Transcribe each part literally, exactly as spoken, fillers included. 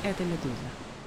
Это «Медуза».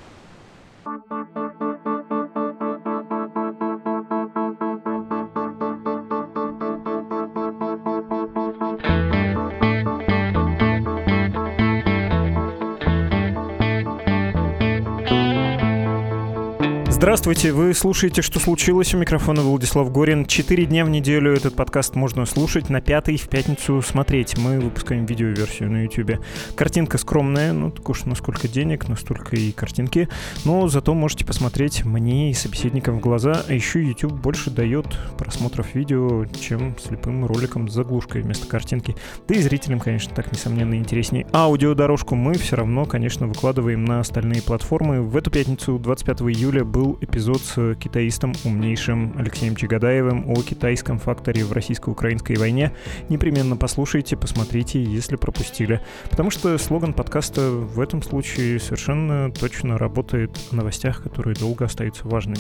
Здравствуйте, вы слушаете «Что случилось?», у микрофона Владислав Горин. Четыре дня в неделю этот подкаст можно слушать, на пятый в пятницу смотреть. Мы выпускаем видеоверсию на YouTube. Картинка скромная, ну так уж насколько денег, настолько и картинки. Но зато можете посмотреть мне и собеседникам в глаза. А еще YouTube больше дает просмотров видео, чем слепым роликом с заглушкой вместо картинки. Да и зрителям, конечно, так несомненно интереснее. Аудиодорожку мы все равно, конечно, выкладываем на остальные платформы. В эту пятницу, двадцать пятого июля, был эпизод с китаистом умнейшим Алексеем Чагодаевым о китайском факторе в российско-украинской войне. Непременно послушайте, посмотрите, если пропустили. Потому что слоган подкаста в этом случае совершенно точно работает о новостях, которые долго остаются важными.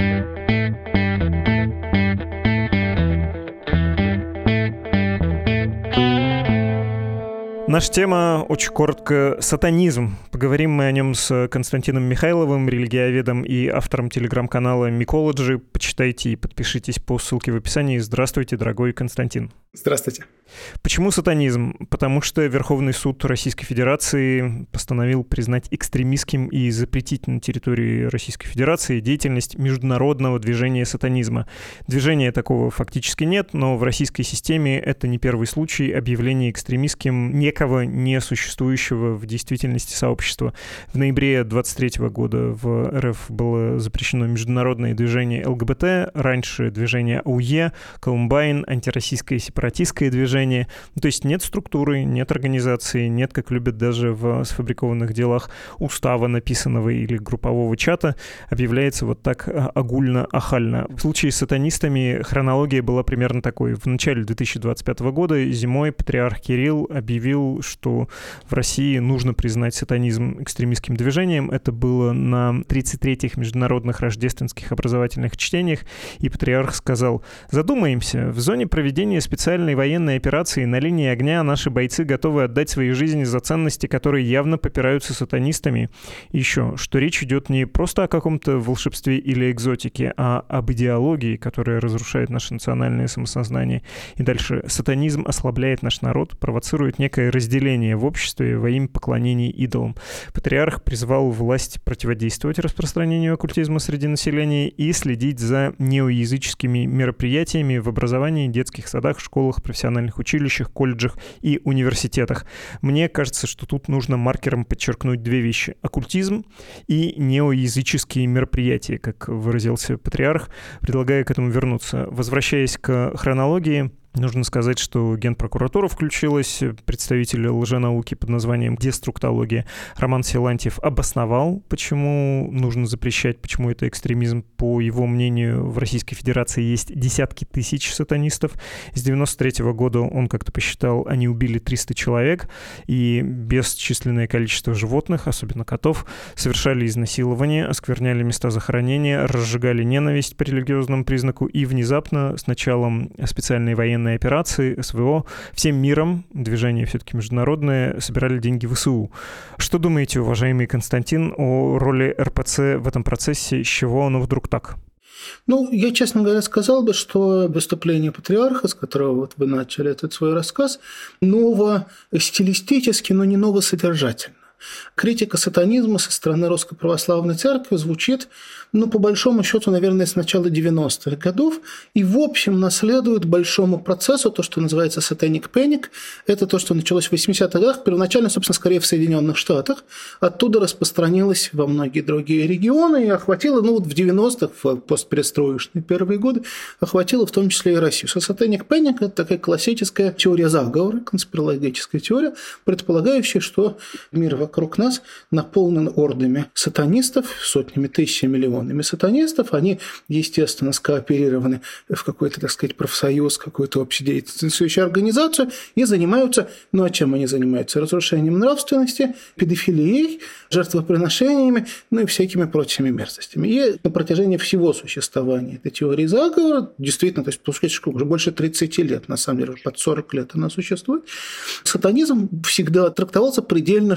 Наша тема, очень коротко, сатанизм. Поговорим мы о нем с Константином Михайловым, религиоведом и автором телеграм-канала Микологи. Почитайте и подпишитесь по ссылке в описании. Здравствуйте, дорогой Константин. Здравствуйте. Почему сатанизм? Потому что Верховный суд Российской Федерации постановил признать экстремистским и запретить на территории Российской Федерации деятельность международного движения сатанизма. Движения такого фактически нет, но в российской системе это не первый случай объявления экстремистским некого несуществующего в действительности сообщества. В ноябре двадцать третьего года в РФ было запрещено международное движение ЛГБТ, раньше движение АУЕ, Колумбайн, антироссийское сепаратистское движение. Ну, то есть нет структуры, нет организации, нет, как любят даже в сфабрикованных делах, устава написанного или группового чата, объявляется вот так огульно-ахально. В случае с сатанистами хронология была примерно такой. В начале две тысячи двадцать пятого года зимой патриарх Кирилл объявил, что в России нужно признать сатанизм экстремистским движением. Это было на тридцать третьих международных рождественских образовательных чтениях, и патриарх сказал: «Задумаемся, в зоне проведения специальной военной операции на линии огня наши бойцы готовы отдать свои жизни за ценности, которые явно попираются сатанистами. И еще, что речь идет не просто о каком-то волшебстве или экзотике, а об идеологии, которая разрушает наше национальное самосознание. И дальше. Сатанизм ослабляет наш народ, провоцирует некое разделение в обществе во имя поклонения идолам». Патриарх призвал власть противодействовать распространению оккультизма среди населения и следить за неоязыческими мероприятиями в образовании, детских садах, школах, профессиональных училищах, колледжах и университетах. Мне кажется, что тут нужно маркером подчеркнуть две вещи: оккультизм и неоязыческие мероприятия, как выразился патриарх, предлагая к этому вернуться. Возвращаясь к хронологии, нужно сказать, что Генпрокуратура включилась, представитель лженауки под названием деструктология Роман Силантьев обосновал, почему нужно запрещать, почему это экстремизм. По его мнению, в Российской Федерации есть десятки тысяч сатанистов. С девяносто третьего года он как-то посчитал, они убили триста человек, и бесчисленное количество животных, особенно котов, совершали изнасилования, оскверняли места захоронения, разжигали ненависть по религиозному признаку, и внезапно с началом специальной военной операции СВО всем миром, движение все-таки международное, собирали деньги в ВСУ. Что думаете, уважаемый Константин, о роли эр пэ цэ в этом процессе? С чего оно вдруг так? Ну, я, честно говоря, сказал бы, что выступление патриарха, с которого вот вы начали этот свой рассказ, ново стилистически, но не ново содержательно. Критика сатанизма со стороны Русской Православной Церкви звучит, ну, по большому счету, наверное, с начала девяностых годов, и, в общем, наследует большому процессу, то, что называется satanic panic. Это то, что началось в восьмидесятых годах, первоначально, собственно, скорее в Соединенных Штатах, оттуда распространилось во многие другие регионы и охватило, ну, вот в девяностых, в постперестроечные первые годы, охватило в том числе и Россию. So, satanic panic – это такая классическая теория заговора, конспирологическая теория, предполагающая, что мир вокруг нас наполнен ордами сатанистов, сотнями, тысячами, миллионами сатанистов. Они, естественно, скооперированы в какой-то, так сказать, профсоюз, какую-то общедеятельную организацию и занимаются, ну а чем они занимаются? Разрушением нравственности, педофилией, жертвоприношениями, ну и всякими прочими мерзостями. И на протяжении всего существования этой теории заговора, действительно, то есть, получается, уже больше тридцати лет, на самом деле, под сорок лет она существует, сатанизм всегда трактовался предельно широко.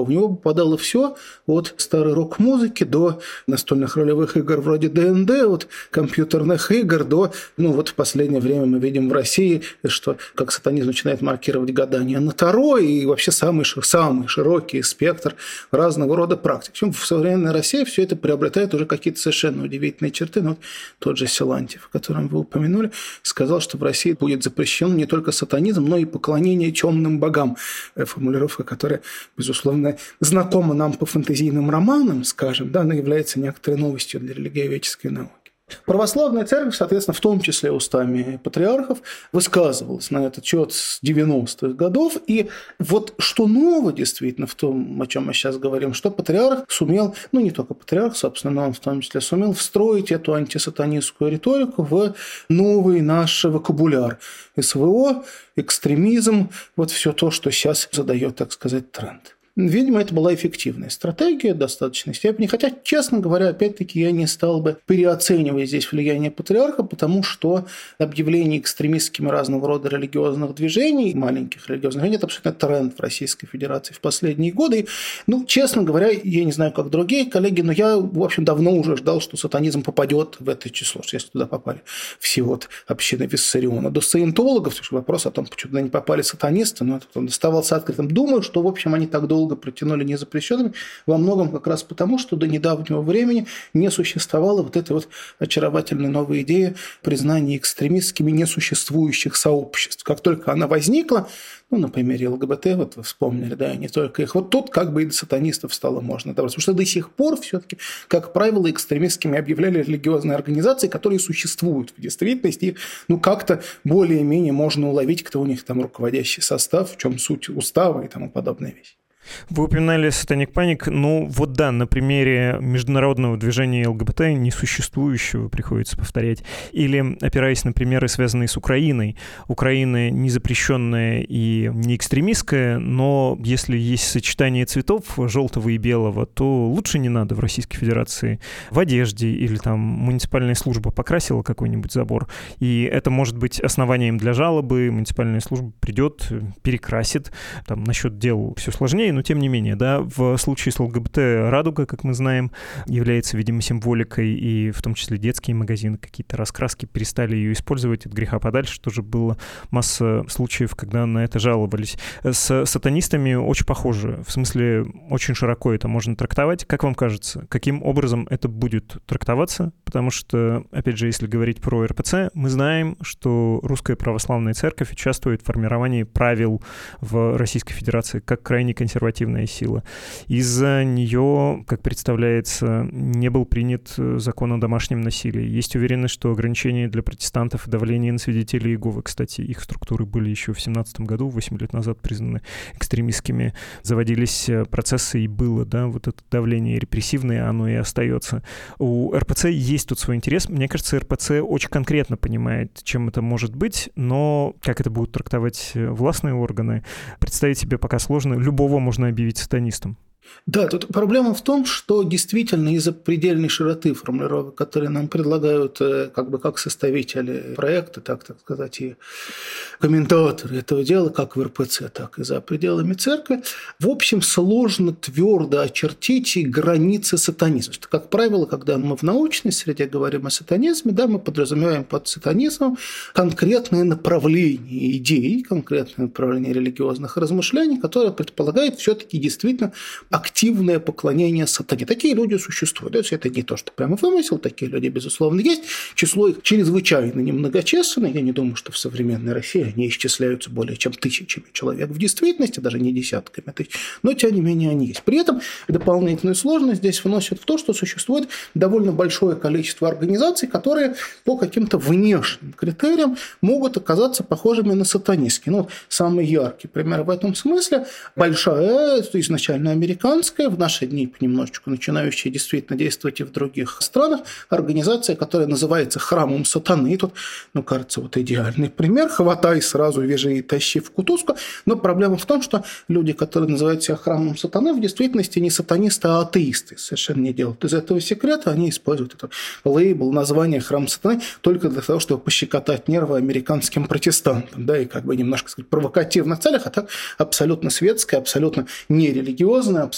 В него попадало все от старой рок-музыки до настольных ролевых игр вроде ди энд ди, от компьютерных игр до, ну вот в последнее время мы видим в России, что как сатанизм начинает маркировать гадание на Таро и вообще самый, самый широкий спектр разного рода практик. Причем в современной России все это приобретает уже какие-то совершенно удивительные черты. Ну, вот тот же Силантьев, о котором вы упомянули, сказал, что в России будет запрещен не только сатанизм, но и поклонение темным богам. Формулировка, которая, безусловно, знакома нам по фэнтезийным романам, скажем, да, она является некоторой новостью для религиоведческой науки. Православная церковь, соответственно, в том числе устами патриархов, высказывалась на этот счет с девяностых годов. И вот что ново действительно в том, о чем мы сейчас говорим, что патриарх сумел, ну не только патриарх, собственно, но он в том числе сумел встроить эту антисатанистскую риторику в новый наш вокабуляр. эс вэ о, экстремизм, вот все то, что сейчас задает, так сказать, тренд. Видимо, это была эффективная стратегия в достаточной степени. Хотя, честно говоря, опять-таки я не стал бы переоценивать здесь влияние патриарха, потому что объявление экстремистскими разного рода религиозных движений, маленьких религиозных движений, это абсолютно тренд в Российской Федерации в последние годы. И, ну, честно говоря, я не знаю, как другие коллеги, но я, в общем, давно уже ждал, что сатанизм попадет в это число, что если туда попали все от общины Виссариона до саентологов, то есть вопрос о том, почему туда не попали сатанисты, но он оставался открытым. Думаю, что, в общем, они так долго протянули незапрещенными, во многом как раз потому, что до недавнего времени не существовала вот этой вот очаровательной новой идеи признания экстремистскими несуществующих сообществ. Как только она возникла, ну, на примере эл гэ бэ тэ, вот вы вспомнили, да, не только их, вот тут как бы и до сатанистов стало можно добраться, потому что до сих пор все-таки, как правило, экстремистскими объявляли религиозные организации, которые существуют в действительности, и, ну, как-то более-менее можно уловить, кто у них там руководящий состав, в чем суть устава и тому подобные вещи. Вы упоминали Satanic Panic, ну вот да, на примере международного движения эл гэ бэ тэ, несуществующего, приходится повторять, или опираясь на примеры, связанные с Украиной. Украина не запрещенная и не экстремистская, но если есть сочетание цветов желтого и белого, то лучше не надо в Российской Федерации в одежде или там муниципальная служба покрасила какой-нибудь забор, и это может быть основанием для жалобы, муниципальная служба придет, перекрасит, там насчет дел все сложнее, но тем не менее, да, в случае с эл гэ бэ тэ радуга, как мы знаем, является, видимо, символикой, и в том числе детские магазины, какие-то раскраски перестали ее использовать от греха подальше. Тоже было масса случаев, когда на это жаловались. С сатанистами очень похоже, в смысле очень широко это можно трактовать. Как вам кажется, каким образом это будет трактоваться? Потому что, опять же, если говорить про эр пэ цэ, мы знаем, что Русская Православная Церковь участвует в формировании правил в Российской Федерации как крайне консервативная сила. Из-за нее, как представляется, не был принят закон о домашнем насилии. Есть уверенность, что ограничения для протестантов и давление на свидетелей Иеговы, кстати, их структуры были еще в семнадцатом году, восемь лет назад признаны экстремистскими, заводились процессы, и было, да, вот это давление репрессивное, оно и остается. У эр пэ цэ есть тут свой интерес. Мне кажется, эр пэ цэ очень конкретно понимает, чем это может быть, но как это будут трактовать властные органы, представить себе пока сложно. Любого можно объявить сатанистом. Да, тут проблема в том, что действительно из-за предельной широты формулировок, которые нам предлагают как бы как составители проекта, так, так сказать, и комментаторы этого дела, как в эр пэ цэ, так и за пределами церкви, в общем, сложно твердо очертить границы сатанизма. Как правило, когда мы в научной среде говорим о сатанизме, да, мы подразумеваем под сатанизмом конкретное направление идей, конкретное направление религиозных размышлений, которое предполагает все-таки действительно активное поклонение сатане. Такие люди существуют. То есть это не то, что прямо вымысел, такие люди, безусловно, есть. Число их чрезвычайно немногочисленное. Я не думаю, что в современной России они исчисляются более чем тысячами человек в действительности, даже не десятками тысяч, но тем не менее они есть. При этом дополнительную сложность здесь вносит в то, что существует довольно большое количество организаций, которые по каким-то внешним критериям могут оказаться похожими на сатанистские. Ну, самый яркий пример в этом смысле – большая, изначально американская, в наши дни понемножечку начинающая действительно действовать и в других странах, организация, которая называется «Храмом сатаны». И тут, ну, кажется, вот идеальный пример. Хватай сразу, вяжи и тащи в кутузку. Но проблема в том, что люди, которые называют себя «Храмом сатаны», в действительности не сатанисты, а атеисты. Совершенно не делают из этого секрета. Они используют этот лейбл, название «Храм сатаны» только для того, чтобы пощекотать нервы американским протестантам. Да, и как бы немножко, сказать, провокативных целях, а так абсолютно светская, абсолютно нерелигиозная, абсолютно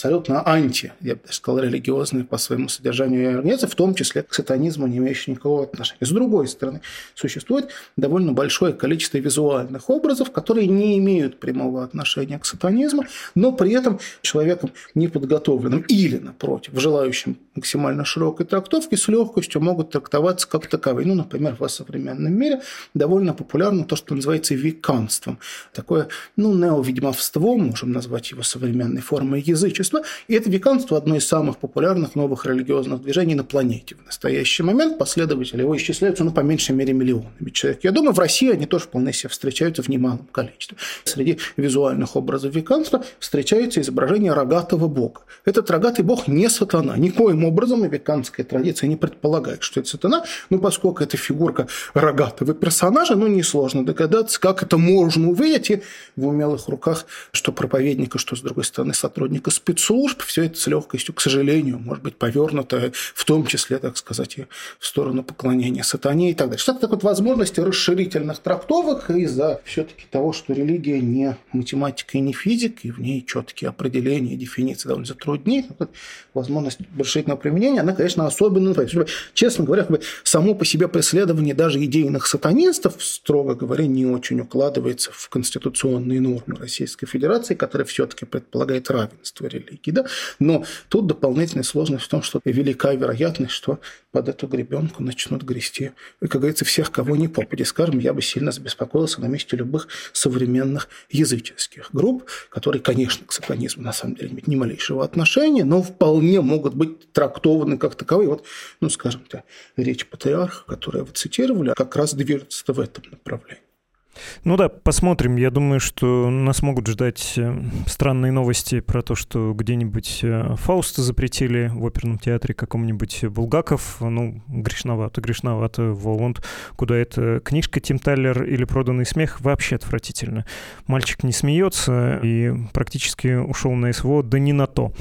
абсолютно анти, я бы даже сказал, религиозные по своему содержанию организации, в том числе к сатанизму, не имеющие никакого отношения. С другой стороны, существует довольно большое количество визуальных образов, которые не имеют прямого отношения к сатанизму, но при этом человеком неподготовленным или, напротив, желающим максимально широкой трактовки, с легкостью могут трактоваться как таковые. Ну, например, в современном мире довольно популярно то, что называется веканством. Такое, ну, неоведьмовство, можем назвать его современной формой язычества. И это веканство одно из самых популярных новых религиозных движений на планете. В настоящий момент последователи его исчисляются, ну, по меньшей мере, миллионами человек. Я думаю, в России они тоже вполне себе встречаются в немалом количестве. Среди визуальных образов веканства встречается изображение рогатого бога. Этот рогатый бог не сатана. Никоим образом и веканская традиция не предполагает, что это сатана, но поскольку это фигурка рогатого персонажа, ну, несложно догадаться, как это можно увидеть, и в умелых руках, что проповедника, что, с другой стороны, сотрудника спецслужб, все это с легкостью, к сожалению, может быть повернуто, в том числе, так сказать, и в сторону поклонения сатане и так далее. Что-то такое, возможности расширительных трактовок из-за все-таки того, что религия не математика и не физика, и в ней четкие определения и дефиниции довольно затруднены. Возможность расширительного применения, она, конечно, особенно... Честно говоря, как бы, само по себе преследование даже идейных сатанистов, строго говоря, не очень укладывается в конституционные нормы Российской Федерации, которая все-таки предполагает равенство религий. Да? Но тут дополнительная сложность в том, что велика вероятность, что под эту гребенку начнут грести, и, как говорится, всех, кого не попади. Скажем, я бы сильно забеспокоился на месте любых современных языческих групп, которые, конечно, к сатанизму на самом деле не имеют ни малейшего отношения, но вполне могут быть трактованы как таковые. Вот, ну, скажем, речь патриарха, которую вы цитировали, как раз движется в этом направлении. Ну да, посмотрим. Я думаю, что нас могут ждать странные новости про то, что где-нибудь Фауста запретили в оперном театре, каком-нибудь Булгаков. Ну, грешновато, грешновато. Воланд, куда эта книжка Тим Таллер или «Проданный смех» вообще отвратительно. Мальчик не смеется и практически ушел на СВО, да не на то,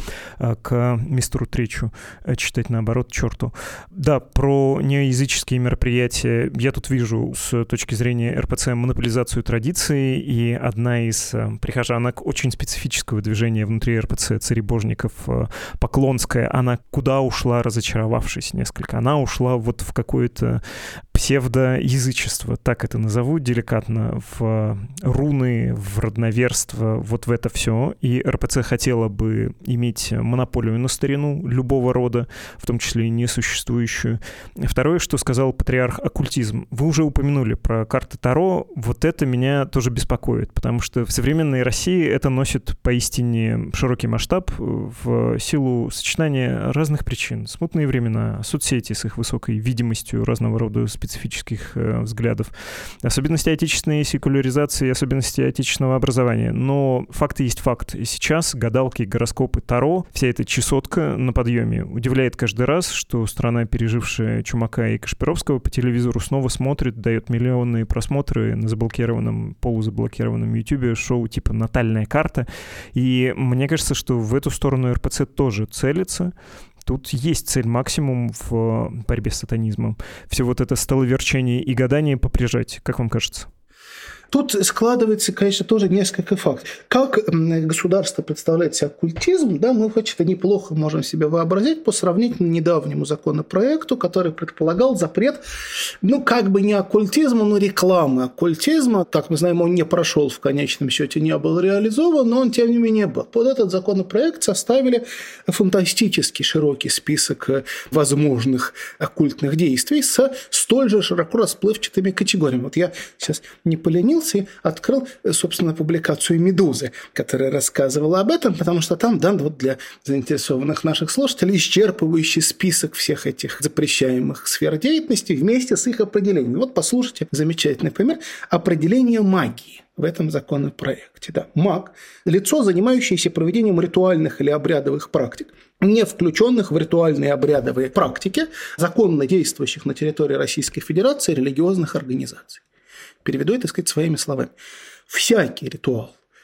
к мистеру Тречу читать наоборот черту. Да, про неязыческие мероприятия я тут вижу с точки зрения эр пэ цэ монополизацию традиции, и одна из прихожанок очень специфического движения внутри эр пэ цэ, царебожников, Поклонская, она куда ушла, разочаровавшись несколько? Она ушла вот в какое-то псевдоязычество, так это назову деликатно, в руны, в родноверство, вот в это все. И эр пэ цэ хотела бы иметь монополию на старину любого рода, в том числе и несуществующую. Второе, что сказал патриарх, оккультизм. Вы уже упомянули про карты Таро. Вот это меня тоже беспокоит, потому что в современной России это носит поистине широкий масштаб в силу сочетания разных причин. Смутные времена, соцсети с их высокой видимостью разного рода специфических э, взглядов, особенности отечественной секуляризации, особенности отечественного образования. Но факты есть факт. И сейчас гадалки, гороскопы, Таро, вся эта чесотка на подъеме удивляет каждый раз, что страна, пережившая Чумака и Кашпировского, по телевизору снова смотрит, дает миллионные просмотры на заблокированном, полузаблокированном Ютубе шоу типа «Натальная карта». И мне кажется, что в эту сторону эр пэ цэ тоже целится. Тут есть цель максимум в борьбе с сатанизмом. Все вот это столоверчение и гадание поприжать. Как вам кажется? Тут складывается, конечно, тоже несколько фактов. Как государство представляет себе оккультизм, да, мы хоть-то неплохо можем себе вообразить по сравнительно недавнему законопроекту, который предполагал запрет, ну, как бы не оккультизма, но рекламы оккультизма. Как мы знаем, он не прошел в конечном счете, не был реализован, но он, тем не менее, был. Под этот законопроект составили фантастически широкий список возможных оккультных действий с столь же широко расплывчатыми категориями. Вот я сейчас не поленился и открыл, собственно, публикацию «Медузы», которая рассказывала об этом, потому что там дан вот для заинтересованных наших слушателей исчерпывающий список всех этих запрещаемых сфер деятельности вместе с их определением. Вот послушайте замечательный пример определения магии в этом законопроекте. Да, маг – лицо, занимающееся проведением ритуальных или обрядовых практик, не включенных в ритуальные обрядовые практики, законно действующих на территории Российской Федерации религиозных организаций. Переведу это, так сказать, своими словами. Всякий ритуал,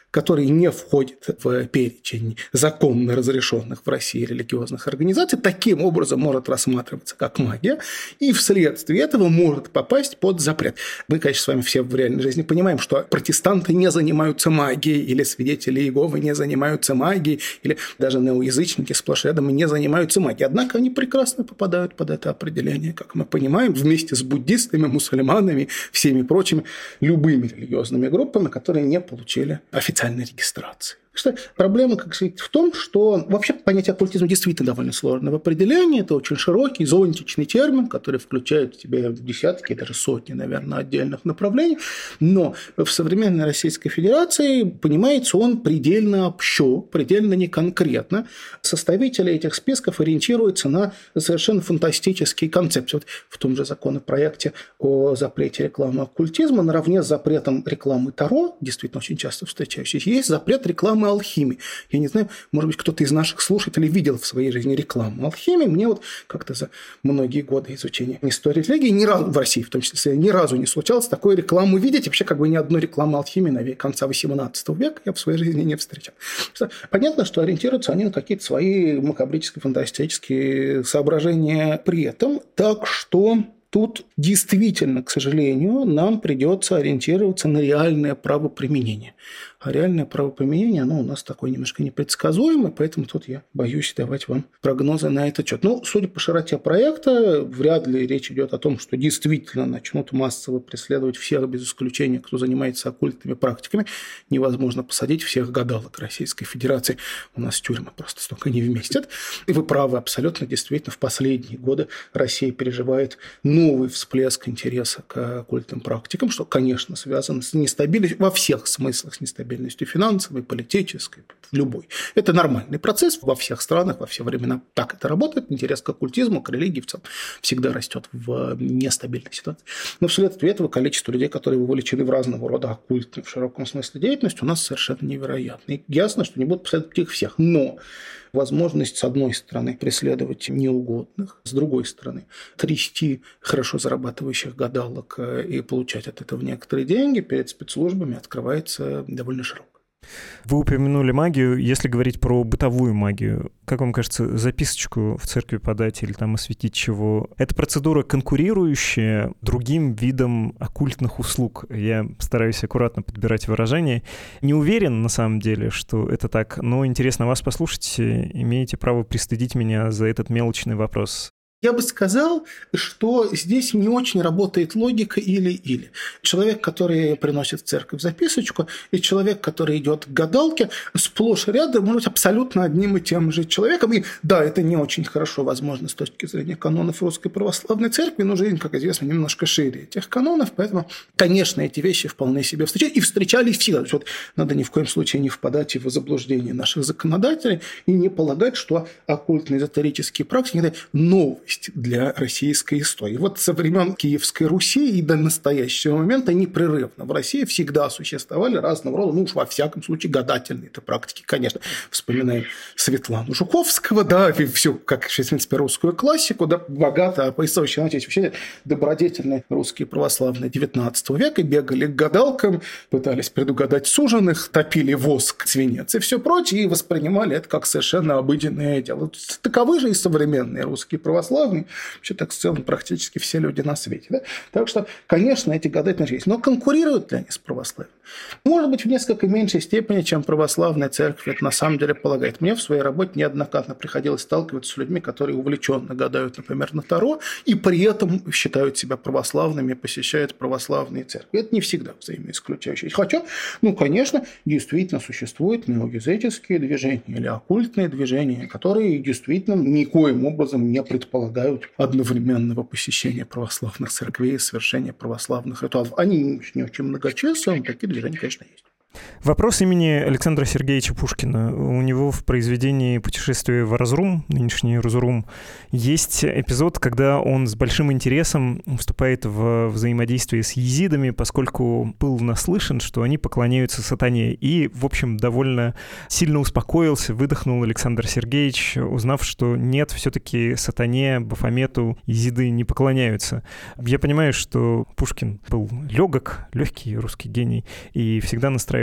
который не входит в перечень законно разрешенных в России религиозных организаций, таким образом может рассматриваться как магия, и вследствие этого может попасть под запрет. Мы, конечно, с вами все в реальной жизни понимаем, что протестанты не занимаются магией, или свидетели Иеговы не занимаются магией, или даже неоязычники сплошь рядом не занимаются магией. Однако они прекрасно попадают под это определение, как мы понимаем, вместе с буддистами, мусульманами, всеми прочими, любыми религиозными группами, которые не получили официальной регистрации. Что проблема, как сказать, в том, что вообще понятие оккультизма действительно довольно сложное в определении. Это очень широкий, зонтичный термин, который включает в себя десятки, даже сотни, наверное, отдельных направлений. Но в современной Российской Федерации, понимается, он предельно общо, предельно неконкретно. Составители этих списков ориентируются на совершенно фантастические концепции. Вот в том же законопроекте о запрете рекламы оккультизма наравне с запретом рекламы Таро, действительно очень часто встречающийся, есть запрет рекламы алхимии. Я не знаю, может быть, кто-то из наших слушателей видел в своей жизни рекламу алхимии. Мне вот как-то за многие годы изучения истории религии ни разу, в России в том числе, ни разу не случалось такой рекламу видеть. И вообще как бы ни одной рекламы алхимии на конца восемнадцатого века я в своей жизни не встречал. Понятно, что ориентируются они на какие-то свои макабрические-фантастические соображения при этом. Так что тут действительно, к сожалению, нам придется ориентироваться на реальное правоприменение. А реальное правоприменение, оно у нас такое немножко непредсказуемое, поэтому тут я боюсь давать вам прогнозы на этот счет. Ну, судя по широте проекта, вряд ли речь идет о том, что действительно начнут массово преследовать всех без исключения, кто занимается оккультными практиками. Невозможно посадить всех гадалок Российской Федерации. У нас тюрьмы просто столько не вместят. И вы правы абсолютно, действительно, в последние годы Россия переживает новый всплеск интереса к оккультным практикам, что, конечно, связано с нестабильностью, во всех смыслах с нестабильностью финансовой, политической, любой. Это нормальный процесс во всех странах, во все времена. Так это работает. Интерес к оккультизму, к религии в целом всегда растет в нестабильной ситуации. Но вследствие этого количество людей, которые вовлечены в разного рода оккультную в широком смысле деятельность, у нас совершенно невероятно. И ясно, что не будут преследовать их всех. Но возможность, с одной стороны, преследовать неугодных, с другой стороны, трясти хорошо зарабатывающих гадалок и получать от этого некоторые деньги перед спецслужбами открывается довольно широко. Вы упомянули магию. Если говорить про бытовую магию, как вам кажется, записочку в церкви подать или там осветить чего? Это процедура, конкурирующая другим видам оккультных услуг. Я стараюсь аккуратно подбирать выражения. Не уверен, на самом деле, что это так, но интересно вас послушать. Имеете право пристыдить меня за этот мелочный вопрос. Я бы сказал, что здесь не очень работает логика или-или. Человек, который приносит в церковь записочку, и человек, который идет к гадалке, сплошь и рядом может быть абсолютно одним и тем же человеком. И да, это не очень хорошо, возможно, с точки зрения канонов Русской Православной Церкви, но жизнь, как известно, немножко шире этих канонов, поэтому, конечно, эти вещи вполне себе встречались, и встречались всегда. То есть вот надо ни в коем случае не впадать в заблуждение наших законодателей и не полагать, что оккультные эзотерические практики – это новость для российской истории. Вот со времен Киевской Руси и до настоящего момента непрерывно в России всегда существовали разного рода, ну уж во всяком случае, гадательные это практики. Конечно, вспоминаем Светлану Жуковского, да, и всю, как, в принципе, русскую классику, да, богато описывающие, знаете, вообще добродетельные русские православные девятнадцатого века бегали к гадалкам, пытались предугадать суженых, топили воск, свинец и все прочее, и воспринимали это как совершенно обыденное дело. Таковы же и современные русские православные, вообще так в целом практически все люди на свете. Да? Так что, конечно, эти гадатели есть. Но конкурируют ли они с православием? Может быть, в несколько меньшей степени, чем православная церковь это на самом деле полагает. Мне в своей работе неоднократно приходилось сталкиваться с людьми, которые увлеченно гадают, например, на Таро, и при этом считают себя православными, посещают православные церкви. Это не всегда взаимоисключающие. Хотя, ну, конечно, действительно существуют неоязыческие движения или оккультные движения, которые действительно никоим образом не предполагают одновременного посещения православных церквей и совершения православных ритуалов. Они не очень многочисленны, такие движения, конечно, есть. Вопрос имени Александра Сергеевича Пушкина. У него в произведении «Путешествие в Разрум», нынешний Разурум, есть эпизод, когда он с большим интересом вступает в взаимодействие с езидами, поскольку был наслышан, что они поклоняются сатане. И, в общем, довольно сильно успокоился, выдохнул Александр Сергеевич, узнав, что нет, все-таки сатане, Бафомету езиды не поклоняются. Я понимаю, что Пушкин был легок, легкий русский гений, и всегда настраивал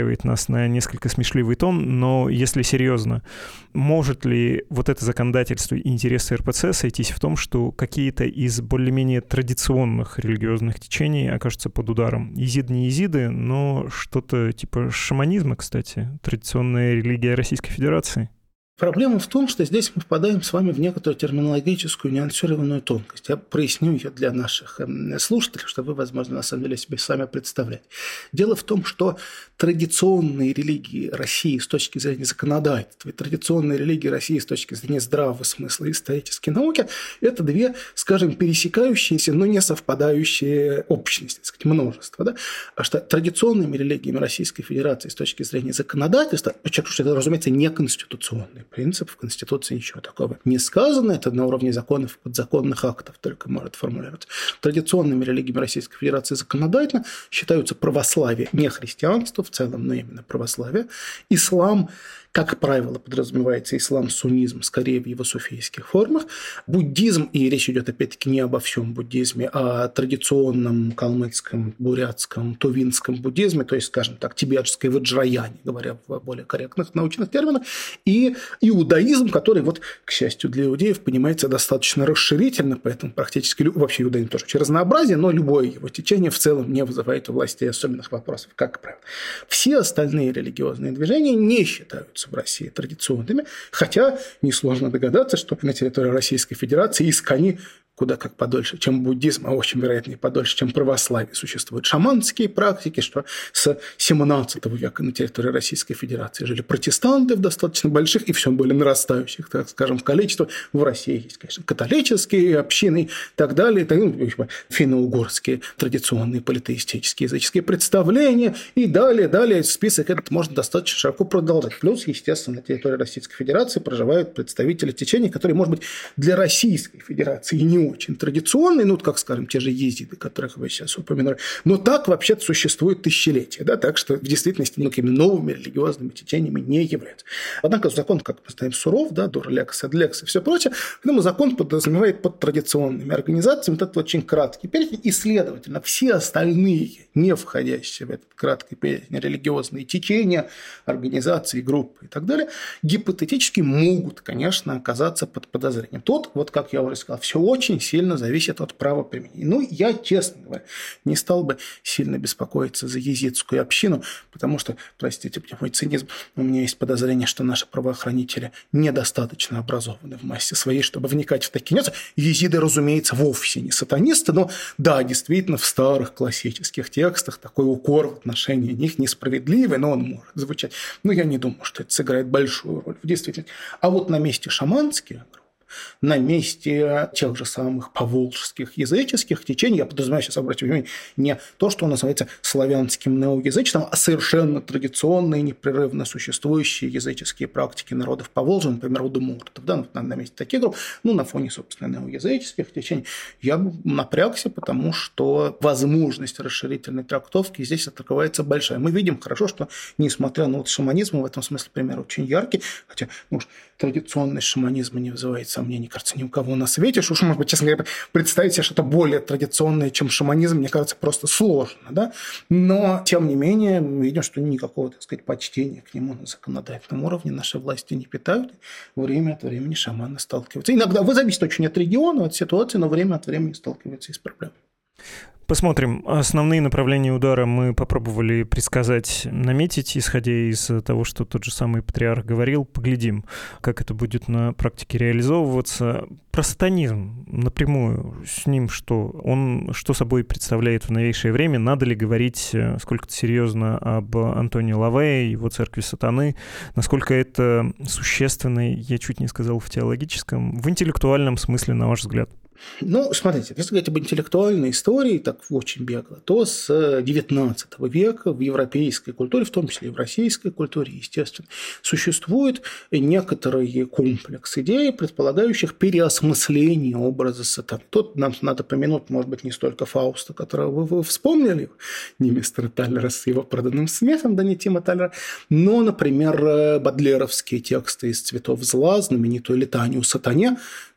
настраивает нас на несколько смешливый тон, но если серьезно, может ли вот это законодательство и интересы эр пэ цэ сойтись в том, что какие-то из более-менее традиционных религиозных течений окажутся под ударом? Езиды не езиды, но что-то типа шаманизма, кстати, традиционная религия Российской Федерации. Проблема в том, что здесь мы впадаем с вами в некоторую терминологическую нюансированную тонкость. Я проясню ее для наших слушателей, чтобы вы, возможно, на самом деле себе сами представлять. Дело в том, что традиционные религии России с точки зрения законодательства и традиционные религии России с точки зрения здравого смысла и исторической науки – это две, скажем, пересекающиеся, но не совпадающие общности, так сказать, множество. Да? А что традиционными религиями Российской Федерации с точки зрения законодательства, подчеркну, что это, разумеется, не конституционные принцип, в Конституции ничего такого не сказано, это на уровне законов, подзаконных актов только может формулироваться. Традиционными религиями Российской Федерации законодательно считаются православие, не христианство в целом, но именно православие, ислам, как правило, подразумевается ислам, суннизм, скорее в его суфийских формах, буддизм, и речь идет опять-таки не обо всем буддизме, а о традиционном калмыцком, бурятском, тувинском буддизме, то есть, скажем так, тибетской ваджраяне, говоря в более корректных научных терминах, и иудаизм, который, вот, к счастью для иудеев, понимается достаточно расширительно, поэтому практически вообще иудаизм тоже очень разнообразие, но любое его течение в целом не вызывает у властей особенных вопросов, как правило. Все остальные религиозные движения не считаются в России традиционными, хотя несложно догадаться, что на территории Российской Федерации искони куда как подольше, чем буддизм, а очень вероятно и подольше, чем православие. Существуют шаманские практики, что с семнадцатого века на территории Российской Федерации жили протестанты в достаточно больших и все более нарастающих, так скажем, количествах. В России есть, конечно, католические общины и так далее, ну, финно-угорские традиционные политеистические языческие представления и далее, далее список этот можно достаточно широко продолжать. Плюс, естественно, на территории Российской Федерации проживают представители течений, которые, может быть, для Российской Федерации не очень традиционные, ну, как, скажем, те же езиды, которых вы сейчас упомянули, но так вообще-то существует тысячелетия, да, так что в действительности некими новыми религиозными течениями не являются. Однако закон, как мы знаем, суров, да, дур лекс, эд лекс и все прочее, поэтому закон подразумевает под традиционными организациями вот этот очень краткий перечень, и, следовательно, все остальные, не входящие в этот краткий перечень религиозные течения, организации, группы и так далее, гипотетически могут, конечно, оказаться под подозрением. Тут, вот как я уже сказал, все очень сильно зависит от правоприменения. Ну, я, честно говоря, не стал бы сильно беспокоиться за езидскую общину, потому что, простите мой цинизм, у меня есть подозрение, что наши правоохранители недостаточно образованы в массе своей, чтобы вникать в такие нюансы. Езиды, разумеется, вовсе не сатанисты, но да, действительно, в старых классических текстах такой укор в отношении них несправедливый, но он может звучать. Но я не думаю, что это сыграет большую роль в действительности. А вот на месте шаманских групп, на месте тех же самых поволжских языческих течений, я подразумеваю, сейчас обратите внимание, не то, что называется славянским неоязычеством, а совершенно традиционные, непрерывно существующие языческие практики народов Поволжья, например, удмуртов, да, на, на месте таких групп, ну, на фоне, собственно, неоязыческих течений, я бы напрягся, потому что возможность расширительной трактовки здесь открывается большая. Мы видим хорошо, что, несмотря на вот шаманизм, в этом смысле пример очень яркий, хотя, ну, традиционность шаманизма не вызывает сомнений, кажется, ни у кого на свете. Уж, может быть, честно говоря, представить себе что-то более традиционное, чем шаманизм, мне кажется, просто сложно. Да? Но, тем не менее, мы видим, что никакого, так сказать, почтения к нему на законодательном уровне наши власти не питают. Время от времени шаманы сталкиваются. Иногда, вы зависит очень от региона, от ситуации, но время от времени сталкиваются и с проблемой. Посмотрим. Основные направления удара мы попробовали предсказать, наметить, исходя из того, что тот же самый патриарх говорил. Поглядим, как это будет на практике реализовываться. Про сатанизм напрямую. С ним что? Он что собой представляет в новейшее время? Надо ли говорить сколько-то серьезно об Антонии Лавее, его церкви сатаны? Насколько это существенно, я чуть не сказал в теологическом, в интеллектуальном смысле, на ваш взгляд? Ну, смотрите, если говорить об интеллектуальной истории, так очень бегло, то с девятнадцатого века в европейской культуре, в том числе и в российской культуре, естественно, существует некоторый комплекс идей, предполагающих переосмысление образа сатаны. Тут нам надо помянуть, может быть, не столько Фауста, которого вы вспомнили, не мистера Таллера с его проданным смехом, да не Тима Таллера, но, например, бодлеровские тексты из «Цветов зла», знаменитую летанию сатане,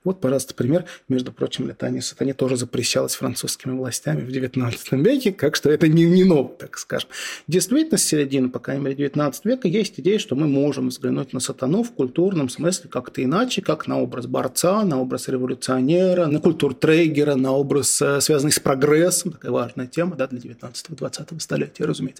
Вот, пожалуйста, пример. Между прочим, летание сатане тоже запрещалось французскими властями в девятнадцатом веке, так что это не, не ново, так скажем. Действительно, с середины, по крайней мере, девятнадцатого века есть идея, что мы можем взглянуть на сатану в культурном смысле как-то иначе, как на образ борца, на образ революционера, на культуртрегера, на образ, связанный с прогрессом. Такая важная тема, да, для девятнадцатого-двадцатого столетия, разумеется.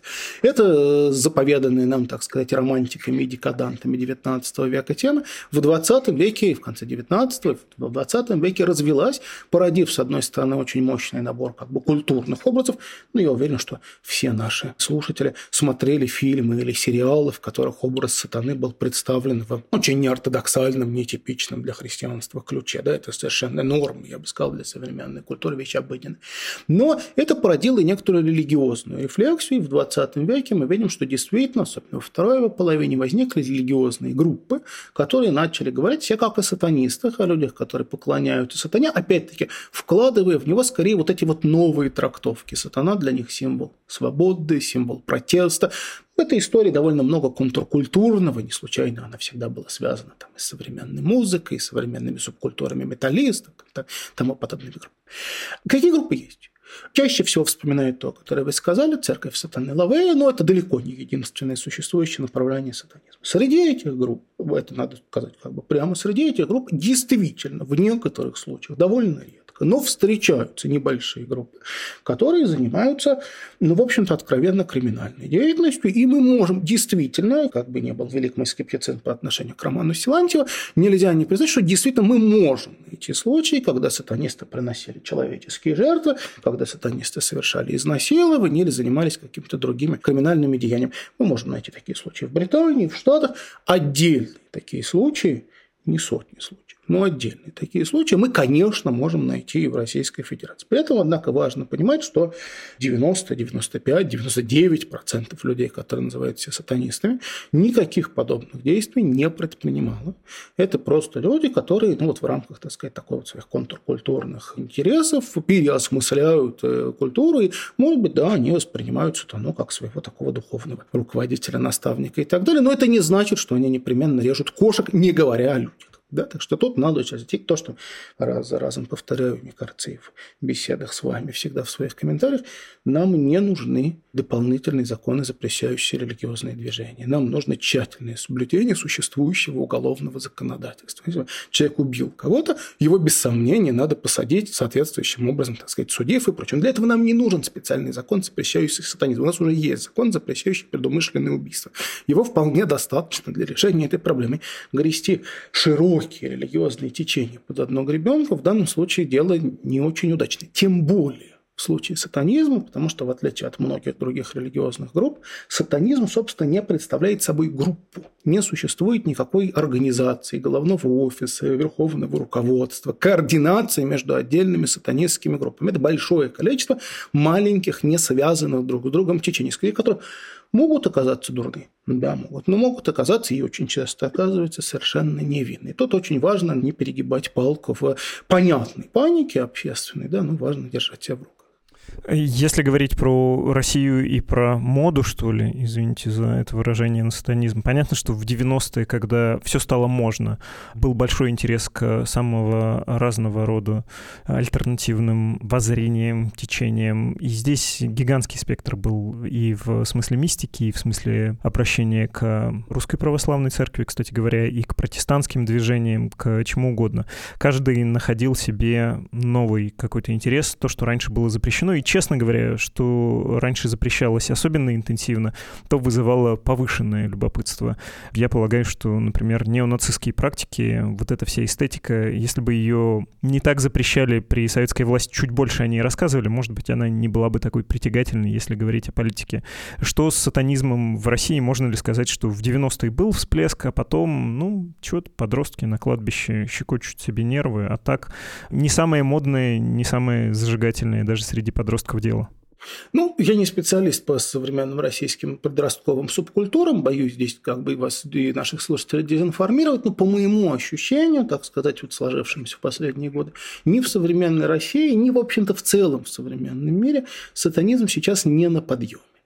Это заповеданные нам, так сказать, романтиками и декадантами девятнадцатого века темы. В двадцатом веке, в конце девятнадцатого, в двадцатом веке развилась, породив, с одной стороны, очень мощный набор как бы культурных образов. Но я уверен, что все наши слушатели смотрели фильмы или сериалы, в которых образ сатаны был представлен в очень неортодоксальном, нетипичном для христианства ключе. Да, это совершенно норма, я бы сказал, для современной культуры, вещь обыденная. Но это породило и некоторую религиозную рефлексию. И в двадцатом веке мы видим, что действительно, особенно во второй его половине, возникли религиозные группы, которые начали говорить все как о сатанистах, о людях, которые поклоняются сатане, опять-таки вкладывая в него скорее вот эти вот новые трактовки. Сатана для них символ свободы, символ протеста. В этой истории довольно много контркультурного, не случайно она всегда была связана там, и с современной музыкой, и с современными субкультурами металлистов и тому подобными группами. Какие группы есть? Чаще всего вспоминают то, которое вы сказали, церковь сатаны Лавея, но это далеко не единственное существующее направление сатанизма. Среди этих групп, это надо сказать как бы прямо, среди этих групп действительно в некоторых случаях довольно редко, но встречаются небольшие группы, которые занимаются, ну, в общем-то, откровенно криминальной деятельностью, и мы можем действительно, как бы не был велик мой скептицизм по отношению к Роману Силантьеву, нельзя не признать, что действительно мы можем найти случаи, когда сатанисты приносили человеческие жертвы, когда сатанисты совершали изнасилование или занимались какими-то другими криминальными деяниями. Мы можем найти такие случаи в Британии, в Штатах. Отдельные такие случаи, не сотни случаев, но отдельные такие случаи мы, конечно, можем найти и в Российской Федерации. При этом, однако, важно понимать, что девяносто, девяносто пять, девяносто девять процентов людей, которые называют себя сатанистами, никаких подобных действий не предпринимало. Это просто люди, которые, ну, вот в рамках, так сказать, такой вот своих контркультурных интересов переосмысляют культуру, и, может быть, да, они воспринимают сатану как своего такого духовного руководителя, наставника и так далее, но это не значит, что они непременно режут кошек, не говоря о людях. Да, так что тут надо сейчас идти то, что раз за разом повторяю, мне кажется, и в беседах с вами, всегда в своих комментариях, нам не нужны дополнительные законы, запрещающие религиозные движения. Нам нужно тщательное соблюдение существующего уголовного законодательства. Если человек убил кого-то, его без сомнения надо посадить соответствующим образом, так сказать, судив и прочим. Для этого нам не нужен специальный закон, запрещающий сатанизм. У нас уже есть закон, запрещающий предумышленное убийство. Его вполне достаточно для решения этой проблемы. Грести широкие религиозные течения под одну гребенку в данном случае дело не очень удачное. Тем более в случае сатанизма, потому что, в отличие от многих других религиозных групп, сатанизм, собственно, не представляет собой группу. Не существует никакой организации, головного офиса, верховного руководства, координации между отдельными сатанистскими группами. Это большое количество маленьких, не связанных друг с другом течений, которые могут оказаться дурны. Да, могут. Но могут оказаться и очень часто оказываются совершенно невинны. Тут очень важно не перегибать палку в понятной панике общественной, да, но важно держать себя в руках. Если говорить про Россию и про моду, что ли, извините за это выражение, на сатанизм, понятно, что в девяностые, когда все стало можно, был большой интерес к самого разного рода альтернативным воззрениям, течениям. И здесь гигантский спектр был и в смысле мистики, и в смысле обращения к Русской Православной Церкви, кстати говоря, и к протестантским движениям, к чему угодно. Каждый находил себе новый какой-то интерес, то, что раньше было запрещено. И, честно говоря, что раньше запрещалось особенно интенсивно, то вызывало повышенное любопытство. Я полагаю, что, например, неонацистские практики, вот эта вся эстетика, если бы ее не так запрещали при советской власти, чуть больше о ней рассказывали, может быть, она не была бы такой притягательной, если говорить о политике. Что с сатанизмом в России? Можно ли сказать, что в девяностые был всплеск, а потом, ну, что-то подростки на кладбище щекочут себе нервы, а так не самое модное, не самое зажигательное даже среди подростков дело? Ну, я не специалист по современным российским подростковым субкультурам, боюсь здесь как бы вас и наших слушателей дезинформировать, но по моему ощущению, так сказать, вот сложившимся в последние годы, ни в современной России, ни, в общем-то, в целом в современном мире сатанизм сейчас не на подъеме.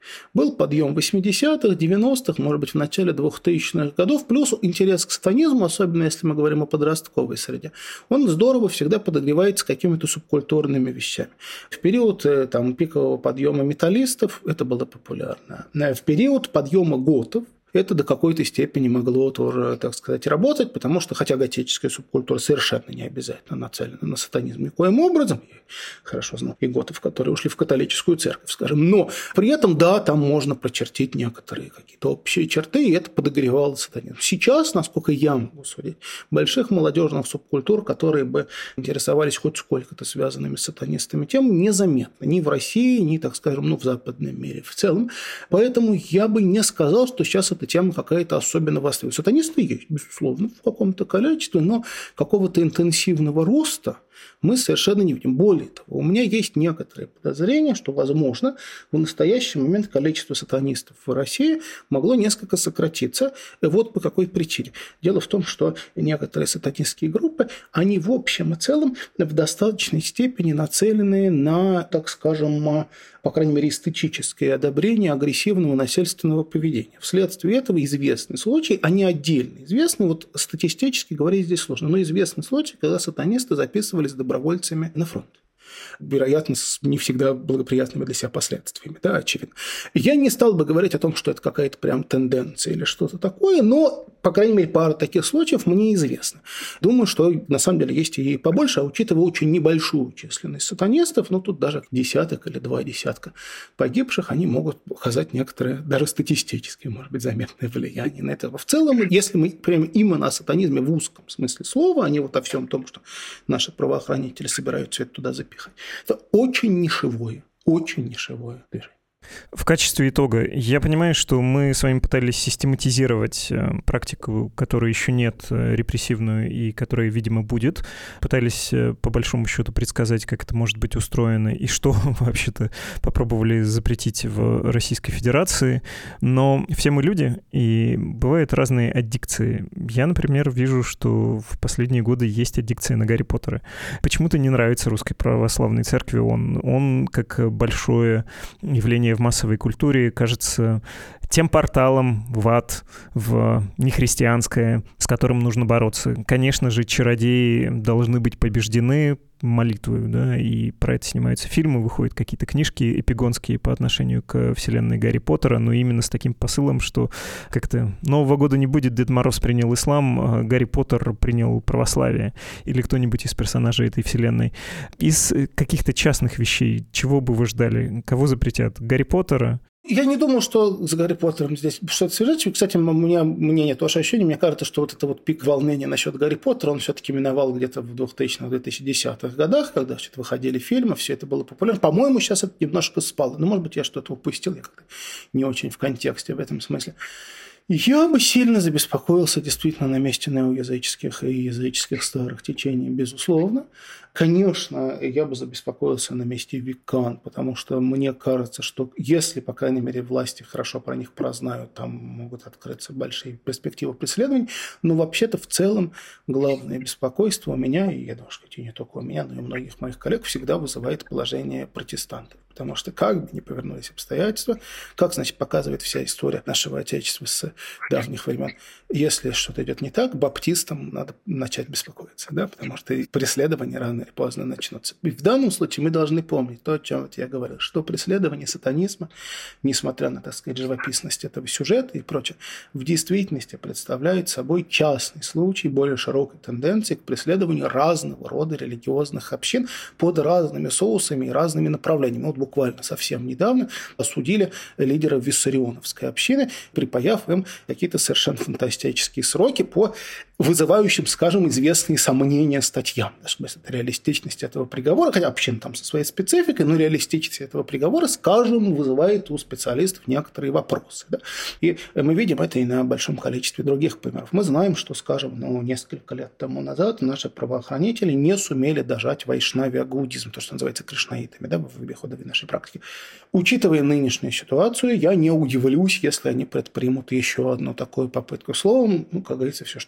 Был подъем восьмидесятых, девяностых, может быть, в начале двухтысячных годов, плюс интерес к сатанизму, особенно если мы говорим о подростковой среде, он здорово всегда подогревается какими-то субкультурными вещами. В период там, пикового подъема металлистов это было популярно. В период подъема готов это до какой-то степени могло тоже, так сказать, работать, потому что, хотя готическая субкультура совершенно не обязательно нацелена на сатанизм никоим образом, я хорошо знал и готов, которые ушли в католическую церковь, скажем, но при этом, да, там можно прочертить некоторые какие-то общие черты, и это подогревало сатанизм. Сейчас, насколько я могу судить, больших молодежных субкультур, которые бы интересовались хоть сколько-то связанными с сатанистами темами, незаметно ни в России, ни, так скажем, ну, в западном мире в целом. Поэтому я бы не сказал, что сейчас эта тема какая-то особенно востребована. Сатанисты есть, безусловно, в каком-то количестве, но какого-то интенсивного роста мы совершенно не видим. Более того, у меня есть некоторые подозрения, что, возможно, в настоящий момент количество сатанистов в России могло несколько сократиться. И вот по какой причине. Дело в том, что некоторые сатанистские группы, они в общем и целом в достаточной степени нацелены на, так скажем, по крайней мере, эстетическое одобрение агрессивного насильственного поведения. Вследствие этого известный случай, а не отдельный известный, вот статистически говорить здесь сложно, но известный случай, когда сатанисты записывались добровольцами на фронт. Вероятно, с не всегда благоприятными для себя последствиями, да, очевидно. Я не стал бы говорить о том, что это какая-то прям тенденция или что-то такое, но, по крайней мере, пара таких случаев мне известна. Думаю, что на самом деле есть и побольше, а учитывая очень небольшую численность сатанистов, ну, тут даже десяток или два десятка погибших, они могут оказать некоторое, даже статистически, может быть, заметное влияние на это. В целом, если мы прямо именно о сатанизме в узком смысле слова, а не вот о всем том, что наши правоохранители собираются это туда запихать, это очень нишевое, очень нишевое движение. В качестве итога, я понимаю, что мы с вами пытались систематизировать практику, которой еще нет, репрессивную, и которая, видимо, будет. Пытались, по большому счету, предсказать, как это может быть устроено, и что, вообще-то, попробовали запретить в Российской Федерации. Но все мы люди, и бывают разные аддикции. Я, например, вижу, что в последние годы есть аддикция на Гарри Поттера. Почему-то не нравится Русской Православной Церкви. Он, он как большое явление в массовой культуре кажется тем порталом в ад, в нехристианское, с которым нужно бороться. Конечно же, чародеи должны быть побеждены молитвой, да, и про это снимаются фильмы, выходят какие-то книжки эпигонские по отношению к вселенной Гарри Поттера, но именно с таким посылом, что как-то Нового года не будет, Дед Мороз принял ислам, а Гарри Поттер принял православие, или кто-нибудь из персонажей этой вселенной. Из каких-то частных вещей, чего бы вы ждали? Кого запретят? Гарри Поттера? Я не думал, что с Гарри Поттером здесь что-то свяжется. Кстати, у меня, у меня нет тоже ощущения. Мне кажется, что вот это вот пик волнения насчет Гарри Поттера, он все-таки миновал где-то в двухтысячных - две тысячи десятых годах, когда что-то выходили фильмы, все это было популярно. По-моему, сейчас это немножко спало. Но, может быть, я что-то упустил, я как-то не очень в контексте в этом смысле. Я бы сильно забеспокоился действительно на месте неоязыческих и языческих старых течений, безусловно. Конечно, я бы забеспокоился на месте векан, потому что мне кажется, что если, по крайней мере, власти хорошо про них прознают, там могут открыться большие перспективы преследований. Но вообще-то в целом главное беспокойство у меня, и я думаю, что и не только у меня, но и у многих моих коллег, всегда вызывает положение протестантов. Потому что как бы ни повернулись обстоятельства, как, значит, показывает вся история нашего Отечества с давних времен, если что-то идет не так, баптистам надо начать беспокоиться, да, потому что преследования рано или поздно начнутся. И в данном случае мы должны помнить то, о чем вот я говорил, что преследование сатанизма, несмотря на, так сказать, живописность этого сюжета и прочее, в действительности представляет собой частный случай более широкой тенденции к преследованию разного рода религиозных общин под разными соусами и разными направлениями. Вот буквально совсем недавно осудили лидера виссарионовской общины, припаяв им какие-то совершенно фантастические сроки по вызывающим, скажем, известные сомнения статьям. Даже это реалистичность этого приговора, хотя община там со своей спецификой, но реалистичность этого приговора, скажем, вызывает у специалистов некоторые вопросы. Да? И мы видим это и на большом количестве других примеров. Мы знаем, что, скажем, ну, несколько лет тому назад наши правоохранители не сумели дожать вайшнавия-гаудизм, то, что называется кришнаитами, да, в обиходе нашей практики. Учитывая нынешнюю ситуацию, я не удивлюсь, если они предпримут еще одну такую попытку. Словом, ну, как говорится, все, что левее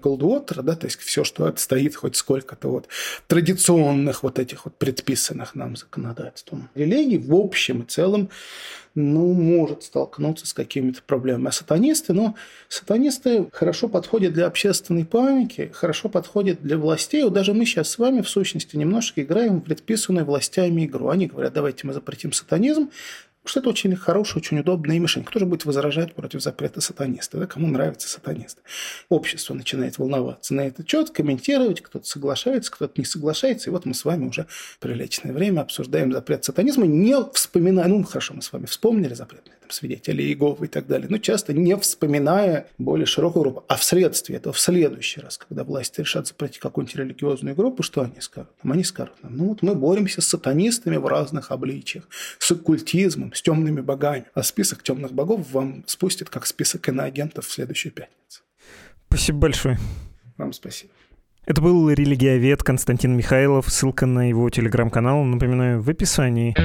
Coldwater, да, то есть все, что отстоит хоть сколько-то вот традиционных вот этих вот предписанных нам законодательством религий, в общем и целом, ну, может столкнуться с какими-то проблемами. А сатанисты, ну, сатанисты хорошо подходят для общественной паники, хорошо подходят для властей. Вот даже мы сейчас с вами, в сущности, немножко играем в предписанную властями игру. Они говорят, давайте мы запретим сатанизм, что это очень хорошая, очень удобная мишень. Кто же будет возражать против запрета сатаниста? Да? Кому нравятся сатанисты? Общество начинает волноваться на этот счет, комментировать, кто-то соглашается, кто-то не соглашается. И вот мы с вами уже приличное время обсуждаем запрет сатанизма, не вспоминая, ну хорошо, мы с вами вспомнили запрет на этом свидетели Иеговы и так далее, но часто не вспоминая более широкую группу. А вследствие этого, в следующий раз, когда власти решат запретить какую-нибудь религиозную группу, что они скажут? Они скажут нам, ну вот мы боремся с сатанистами в разных обличиях, с оккультизмом, с темными богами. А список темных богов вам спустят как список иноагентов в следующую пятницу. Спасибо большое. Вам спасибо. Это был религиовед Константин Михайлов. Ссылка на его телеграм-канал, напоминаю, в описании.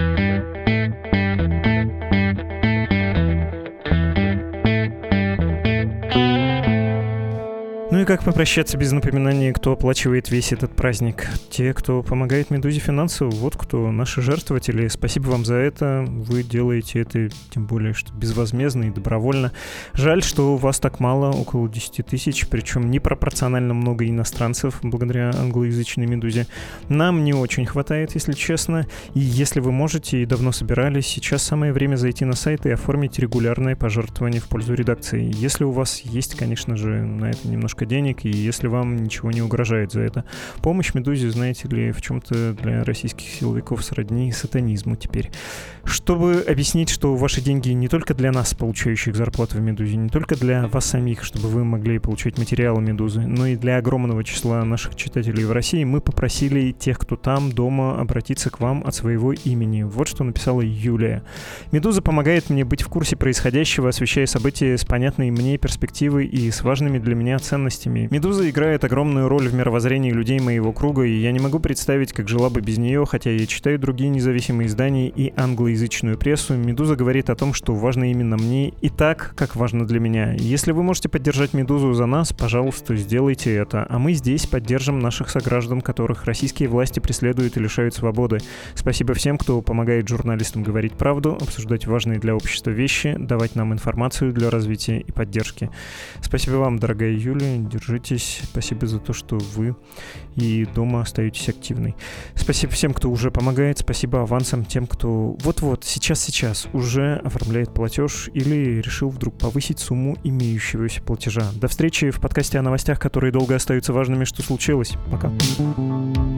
Ну и как попрощаться без напоминания, кто оплачивает весь этот праздник? Те, кто помогает «Медузе» финансово, вот кто наши жертвователи. Спасибо вам за это. Вы делаете это, тем более, что безвозмездно и добровольно. Жаль, что у вас так мало, около десять тысяч, причем непропорционально много иностранцев, благодаря англоязычной «Медузе». Нам не очень хватает, если честно. И если вы можете и давно собирались, сейчас самое время зайти на сайт и оформить регулярное пожертвование в пользу редакции. Если у вас есть, конечно же, на это немножко денег, и если вам ничего не угрожает за это. Помощь «Медузе», знаете ли, в чем-то для российских силовиков сродни сатанизму теперь. Чтобы объяснить, что ваши деньги не только для нас, получающих зарплату в «Медузе», не только для вас самих, чтобы вы могли получать материалы «Медузы», но и для огромного числа наших читателей в России, мы попросили тех, кто там, дома, обратиться к вам от своего имени. Вот что написала Юлия. «Медуза помогает мне быть в курсе происходящего, освещая события с понятной мне перспективой и с важными для меня ценностями. «Медуза» играет огромную роль в мировоззрении людей моего круга, и я не могу представить, как жила бы без нее, хотя я читаю другие независимые издания и англоязычную прессу. «Медуза» говорит о том, что важно именно мне и так, как важно для меня. Если вы можете поддержать «Медузу» за нас, пожалуйста, сделайте это. А мы здесь поддержим наших сограждан, которых российские власти преследуют и лишают свободы. Спасибо всем, кто помогает журналистам говорить правду, обсуждать важные для общества вещи, давать нам информацию для развития и поддержки. Спасибо вам, дорогая Юлия. Держитесь. Спасибо за то, что вы и дома остаетесь активной. Спасибо всем, кто уже помогает. Спасибо авансам тем, кто вот-вот, сейчас-сейчас уже оформляет платеж или решил вдруг повысить сумму имеющегося платежа. До встречи в подкасте о новостях, которые долго остаются важными. Что случилось? Пока.